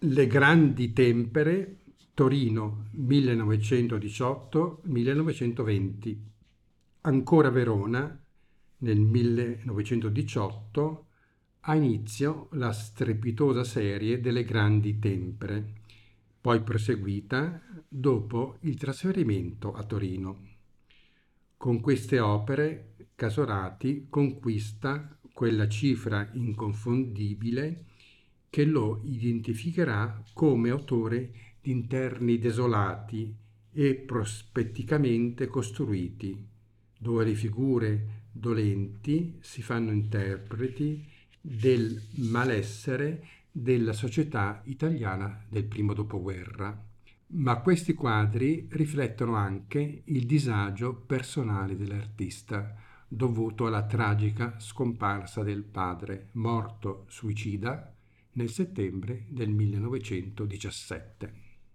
Le grandi tempere, Torino 1918-1920. Ancora Verona, nel 1918, ha inizio la strepitosa serie delle grandi tempere, poi proseguita dopo il trasferimento a Torino. Con queste opere Casorati conquista quella cifra inconfondibile che lo identificherà come autore di interni desolati e prospetticamente costruiti, dove le figure dolenti si fanno interpreti del malessere della società italiana del primo dopoguerra. Ma questi quadri riflettono anche il disagio personale dell'artista, dovuto alla tragica scomparsa del padre, morto suicida nel settembre del 1917.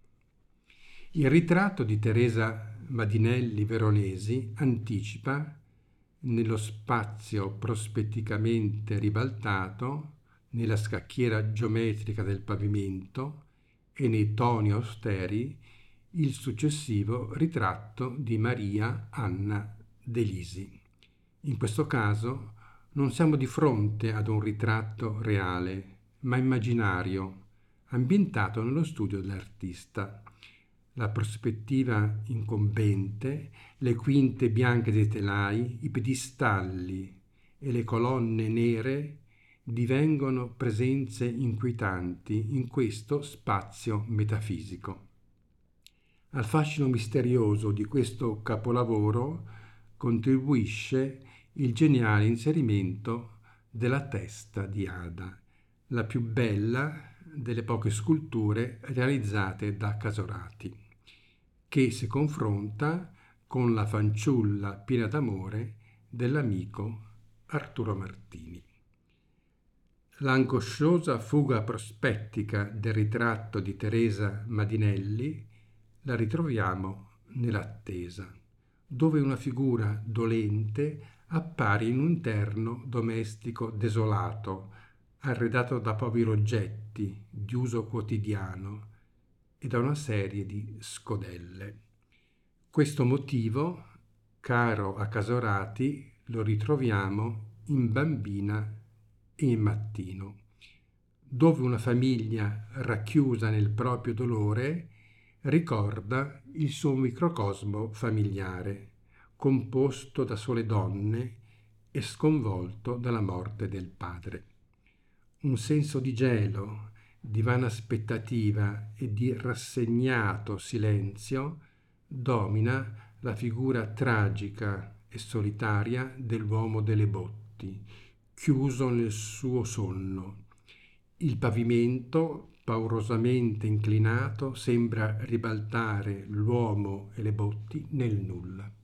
Il ritratto di Teresa Madinelli Veronesi anticipa, nello spazio prospetticamente ribaltato, nella scacchiera geometrica del pavimento e nei toni austeri, il successivo ritratto di Maria Anna Delisi. In questo caso non siamo di fronte ad un ritratto reale, ma immaginario, ambientato nello studio dell'artista. La prospettiva incombente, le quinte bianche dei telai, i piedistalli e le colonne nere divengono presenze inquietanti in questo spazio metafisico. Al fascino misterioso di questo capolavoro contribuisce il geniale inserimento della testa di Ada, la più bella delle poche sculture realizzate da Casorati, che si confronta con la fanciulla piena d'amore dell'amico Arturo Martini. L'angosciosa fuga prospettica del ritratto di Teresa Madinelli la ritroviamo nell'attesa, dove una figura dolente appare in un interno domestico desolato, arredato da poveri oggetti di uso quotidiano e da una serie di scodelle. Questo motivo, caro a Casorati, lo ritroviamo in Bambina e in Mattino, dove una famiglia racchiusa nel proprio dolore ricorda il suo microcosmo familiare, composto da sole donne e sconvolto dalla morte del padre. Un senso di gelo, di vana aspettativa e di rassegnato silenzio domina la figura tragica e solitaria dell'uomo delle botti, chiuso nel suo sonno. Il pavimento, paurosamente inclinato, sembra ribaltare l'uomo e le botti nel nulla.